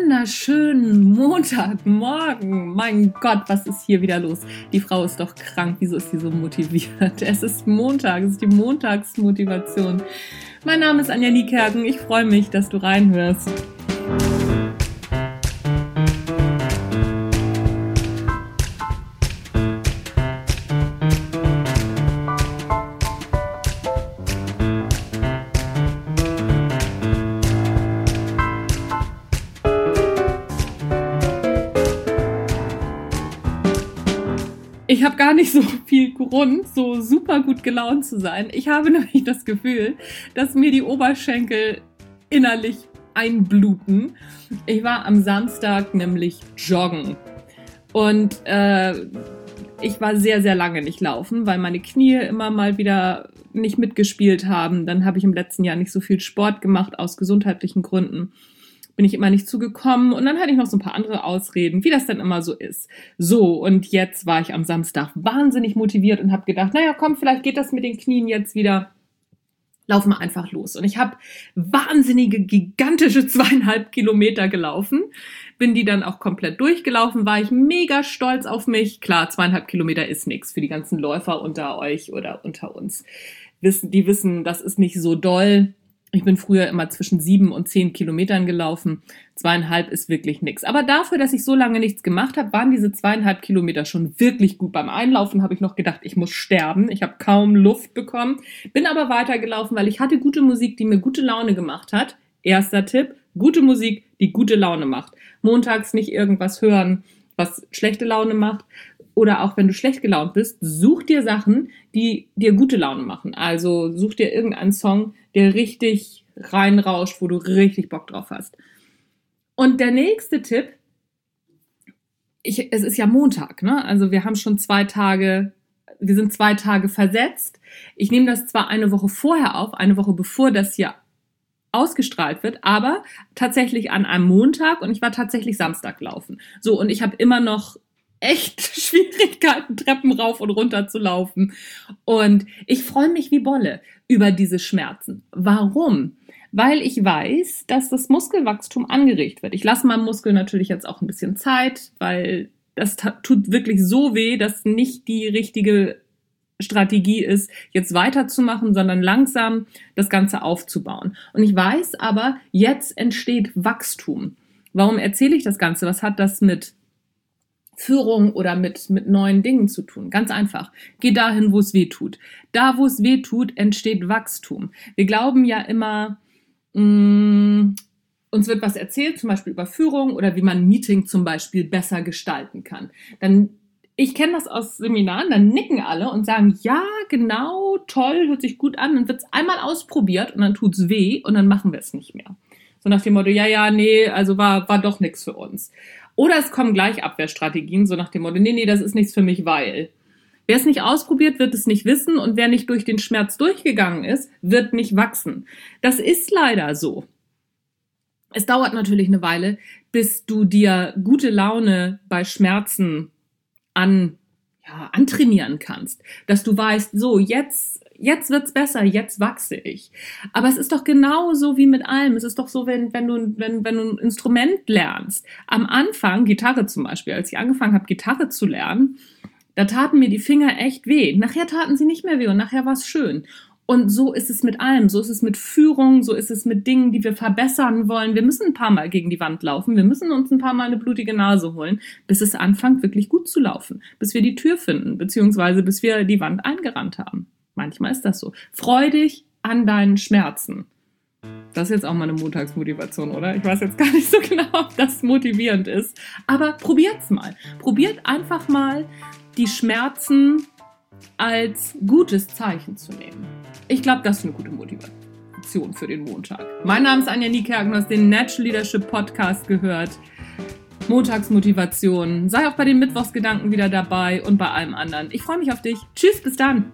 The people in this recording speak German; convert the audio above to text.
wunderschönen Montagmorgen. Mein Gott, was ist hier wieder los? Die Frau ist doch krank. Wieso ist sie so motiviert? Es ist Montag, es ist die Montagsmotivation. Mein Name ist Anja Niekerken. Ich freue mich, dass du reinhörst. Ich habe gar nicht so viel Grund, so super gut gelaunt zu sein. Ich habe nämlich das Gefühl, dass mir die Oberschenkel innerlich einbluten. Ich war am Samstag nämlich joggen und ich war sehr, sehr lange nicht laufen, weil meine Knie immer mal wieder nicht mitgespielt haben. Dann habe ich im letzten Jahr nicht so viel Sport gemacht aus gesundheitlichen Gründen. Bin ich immer nicht zugekommen und dann hatte ich noch so ein paar andere Ausreden, wie das dann immer so ist. So, und jetzt war ich am Samstag wahnsinnig motiviert und habe gedacht, naja, komm, vielleicht geht das mit den Knien jetzt wieder. Laufen wir einfach los. Und ich habe wahnsinnige, gigantische 2,5 Kilometer gelaufen, bin die dann auch komplett durchgelaufen, war ich mega stolz auf mich. Klar, 2,5 Kilometer ist nichts für die ganzen Läufer unter euch oder unter uns. Die wissen, das ist nicht so doll. Ich bin früher immer zwischen 7 und 10 Kilometern gelaufen. 2,5 ist wirklich nix. Aber dafür, dass ich so lange nichts gemacht habe, waren diese 2,5 Kilometer schon wirklich gut. Beim Einlaufen habe ich noch gedacht, ich muss sterben. Ich habe kaum Luft bekommen. Bin aber weitergelaufen, weil ich hatte gute Musik, die mir gute Laune gemacht hat. Erster Tipp, gute Musik, die gute Laune macht. Montags nicht irgendwas hören, was schlechte Laune macht. Oder auch wenn du schlecht gelaunt bist, such dir Sachen, die dir gute Laune machen. Also such dir irgendeinen Song, der richtig reinrauscht, wo du richtig Bock drauf hast. Und der nächste Tipp, es ist ja Montag, ne? Also wir haben schon 2 Tage, wir sind 2 Tage versetzt. Ich nehme das zwar eine Woche vorher auf, eine Woche bevor das hier ausgestrahlt wird, aber tatsächlich an einem Montag und ich war tatsächlich Samstag laufen. So, und ich habe immer noch echt Schwierigkeiten, Treppen rauf und runter zu laufen. Und ich freue mich wie Bolle über diese Schmerzen. Warum? Weil ich weiß, dass das Muskelwachstum angeregt wird. Ich lasse meinem Muskel natürlich jetzt auch ein bisschen Zeit, weil das tut wirklich so weh, dass nicht die richtige Strategie ist, jetzt weiterzumachen, sondern langsam das Ganze aufzubauen. Und ich weiß aber, jetzt entsteht Wachstum. Warum erzähle ich das Ganze? Was hat das mit Führung oder mit neuen Dingen zu tun? Ganz einfach. Geh dahin, wo es weh tut. Da, wo es weh tut, entsteht Wachstum. Wir glauben ja immer, uns wird was erzählt, zum Beispiel über Führung oder wie man ein Meeting zum Beispiel besser gestalten kann. Ich kenne das aus Seminaren, dann nicken alle und sagen, ja, genau, toll, hört sich gut an. Dann wird es einmal ausprobiert und dann tut's weh und dann machen wir es nicht mehr. So nach dem Motto, ja, nee, also war doch nichts für uns. Oder es kommen gleich Abwehrstrategien, so nach dem Motto, nee, das ist nichts für mich, weil. Wer es nicht ausprobiert, wird es nicht wissen und wer nicht durch den Schmerz durchgegangen ist, wird nicht wachsen. Das ist leider so. Es dauert natürlich eine Weile, bis du dir gute Laune bei Schmerzen antrainieren kannst. Dass du weißt, so, jetzt wird's besser, jetzt wachse ich. Aber es ist doch genauso wie mit allem. Es ist doch so, wenn du ein Instrument lernst. Am Anfang, Gitarre zum Beispiel, als ich angefangen habe, Gitarre zu lernen, da taten mir die Finger echt weh. Nachher taten sie nicht mehr weh und nachher war es schön. Und so ist es mit allem. So ist es mit Führung, so ist es mit Dingen, die wir verbessern wollen. Wir müssen ein paar Mal gegen die Wand laufen. Wir müssen uns ein paar Mal eine blutige Nase holen, bis es anfängt, wirklich gut zu laufen. Bis wir die Tür finden, beziehungsweise bis wir die Wand eingerannt haben. Manchmal ist das so. Freu dich an deinen Schmerzen. Das ist jetzt auch mal eine Montagsmotivation, oder? Ich weiß jetzt gar nicht so genau, ob das motivierend ist. Aber probiert's mal. Probiert einfach mal, die Schmerzen als gutes Zeichen zu nehmen. Ich glaube, das ist eine gute Motivation für den Montag. Mein Name ist Anja Niekerken, du hast den Natural Leadership Podcast gehört. Montagsmotivation. Sei auch bei den Mittwochsgedanken wieder dabei und bei allem anderen. Ich freue mich auf dich. Tschüss, bis dann.